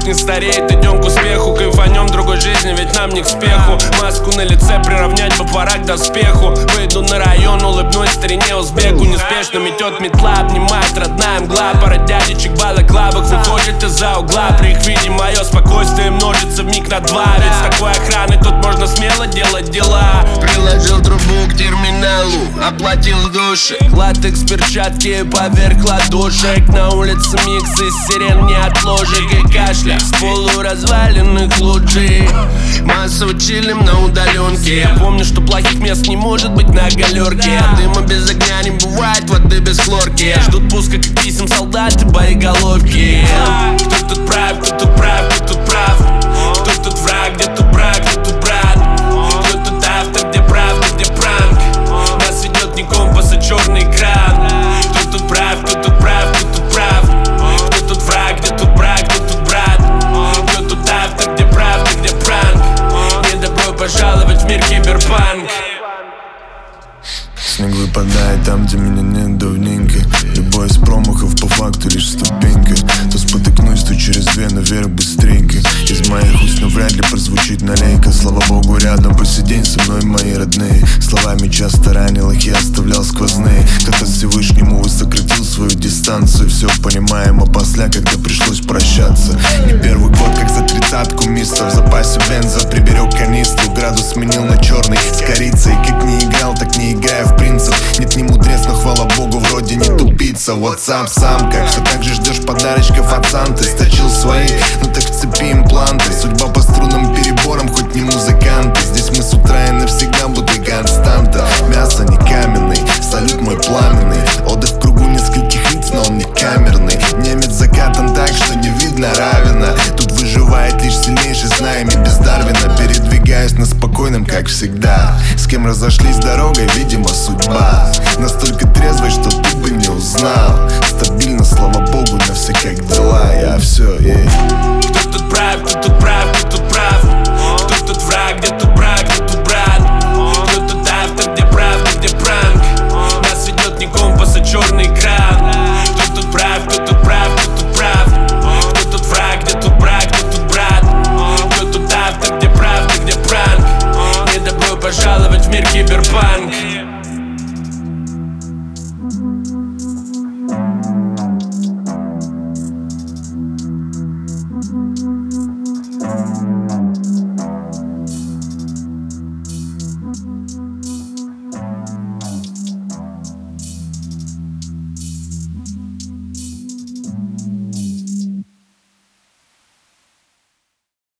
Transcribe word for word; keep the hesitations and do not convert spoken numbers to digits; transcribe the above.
не стареет, идем к успеху. Кайфанем другой жизни, ведь нам не к спеху. Маску на лице приравнять бы пора к доспеху. Выйду на район, улыбнусь старине узбеку. Неспешно метет метла, обнимает родная мгла. Пара дядечек в балаклавах выходит из-за угла. При их виде мое спокойствие множится вмиг на два. Ведь с такой охраной тут можно смело делать дела. Приложил трубу к терминалу, оплатил души. Латекс, перчатки поверх ладошек. На улице микс из сирен, не от ложек и кашля с полуразваленных лоджий. Массу чилим на удаленке. Я помню, что плохих мест не может быть на галерке. Дыма без огня не бывает, воды без хлорки. Ждут пуска, как писем солдаты, боеголовки. Кто тут прав, кто тут прав, кто тут прав? Кто тут враг, где тут брак, кто тут брат? Кто тут автор, где правда, где пранк? Нас ведет не компас, а черный экран. Кто тут прав, кто тут прав, кто тут прав? Кто тут враг, где тут брак, кто тут брат? Кто тут автор, где правда, где пранк? Не добро пожаловать в мир киберпанк. Снег выпадает там, где меня нет давненько. Любой из промахов по факту лишь ступенька. То спотыкнусь, то через вену вверх быстренько. Из моих уст навряд ли прозвучит налейка. Слава богу, рядом по сей день со мной мои родные. Словами часто ранил их, я оставлял сквозные. Кто-то Всевышнему сократил свою дистанцию. Все понимаем, а после, когда пришлось прощаться. Не первый год, как за тридцатку мистер. В запасе бенза приберег канистру. Градус сменил на черный с корицей. Как не играл, так не играя в принцип. Нет, не мудрец, но хвала богу, вроде не тупица. Whatsapp, сам как все так же ждешь подарочков от Санты. Сточил свои, ну так вцепи импланты. Судьба по струнным переборам, хоть не музыканты. Здесь мы с утра и навсегда будто константа. Мясо не каменный, салют мой пламенный. Отдых в кругу нескольких лиц, но он не камерный. Немец закатан так, что не видно равина. Тут выживает лишь сильнейший, знаем и без Дарвина. Передвигаюсь на спокойном, как всегда. С кем разошлись дорогой, видимо, судьба. Настолько трезвый, что ты бы не узнал. Стабильно, слава богу, на все как дела. Я все, ей.